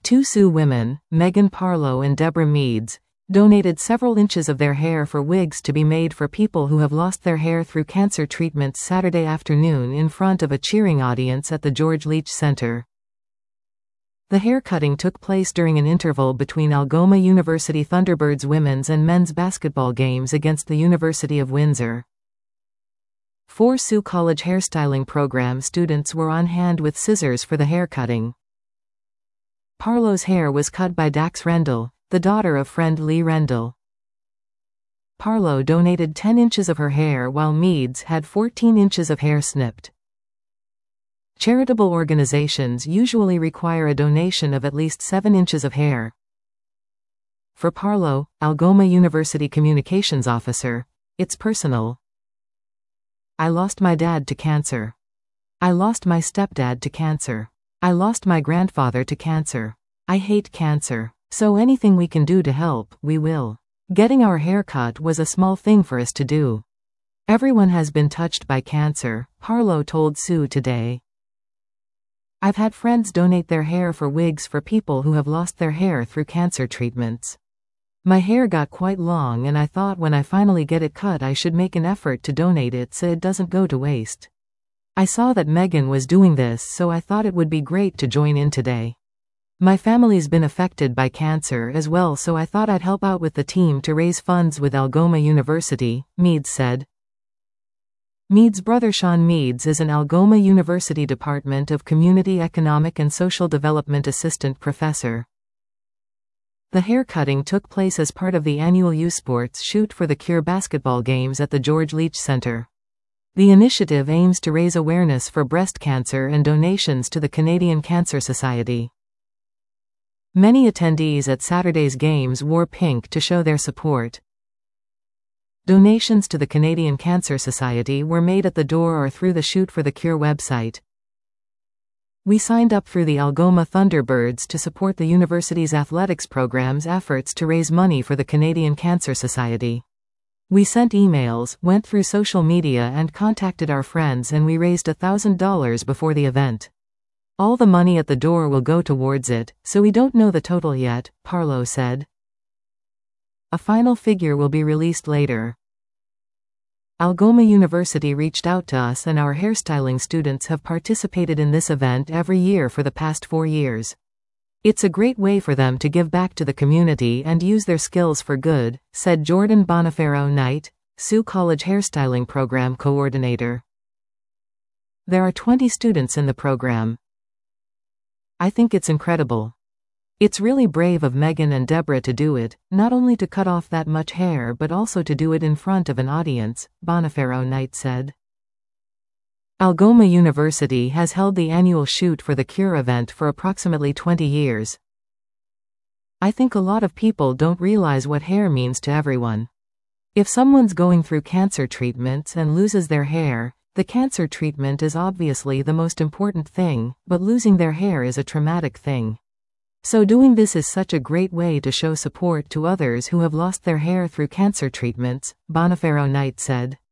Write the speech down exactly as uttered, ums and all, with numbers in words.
Two Sioux women, Megan Parlow and Deborah Meads, donated several inches of their hair for wigs to be made for people who have lost their hair through cancer treatments Saturday afternoon in front of a cheering audience at the George Leach Center. The haircutting took place during an interval between Algoma University Thunderbirds women's and men's basketball games against the University of Windsor. Four Sioux College hairstyling program students were on hand with scissors for the haircutting. Parlow's hair was cut by Dax Rendell, the daughter of friend Lee Rendell. Parlow donated ten inches of her hair while Meads had fourteen inches of hair snipped. Charitable organizations usually require a donation of at least seven inches of hair. For Parlow, Algoma University Communications Officer, it's personal. I lost my dad to cancer. I lost my stepdad to cancer. I lost my grandfather to cancer. I hate cancer. So anything we can do to help, we will. Getting our hair cut was a small thing for us to do. Everyone has been touched by cancer, Parlow told Sioux Today. I've had friends donate their hair for wigs for people who have lost their hair through cancer treatments. My hair got quite long and I thought when I finally get it cut I should make an effort to donate it so it doesn't go to waste. I saw that Megan was doing this so I thought it would be great to join in today. My family's been affected by cancer as well so I thought I'd help out with the team to raise funds with Algoma University, Meads said. Meads' brother Sean Meads is an Algoma University Department of Community Economic and Social Development assistant professor. The haircutting took place as part of the annual U Sports Shoot for the Cure basketball games at the George Leach Center. The initiative aims to raise awareness for breast cancer and donations to the Canadian Cancer Society. Many attendees at Saturday's games wore pink to show their support. Donations to the Canadian Cancer Society were made at the door or through the Shoot for the Cure website. We signed up through the Algoma Thunderbirds to support the university's athletics program's efforts to raise money for the Canadian Cancer Society. We sent emails, went through social media and contacted our friends and we raised one thousand dollars before the event. All the money at the door will go towards it, so we don't know the total yet, Parlow said. A final figure will be released later. Algoma University reached out to us and our hairstyling students have participated in this event every year for the past four years. It's a great way for them to give back to the community and use their skills for good, said Jordan Boniferro Knight, Sioux College hairstyling program coordinator. There are twenty students in the program. I think it's incredible. It's really brave of Megan and Deborah to do it, not only to cut off that much hair but also to do it in front of an audience, Boniferro Knight said. Algoma University has held the annual Shoot for the Cure event for approximately twenty years. I think a lot of people don't realize what hair means to everyone. If someone's going through cancer treatments and loses their hair, the cancer treatment is obviously the most important thing, but losing their hair is a traumatic thing. So doing this is such a great way to show support to others who have lost their hair through cancer treatments, Boniferro Knight said.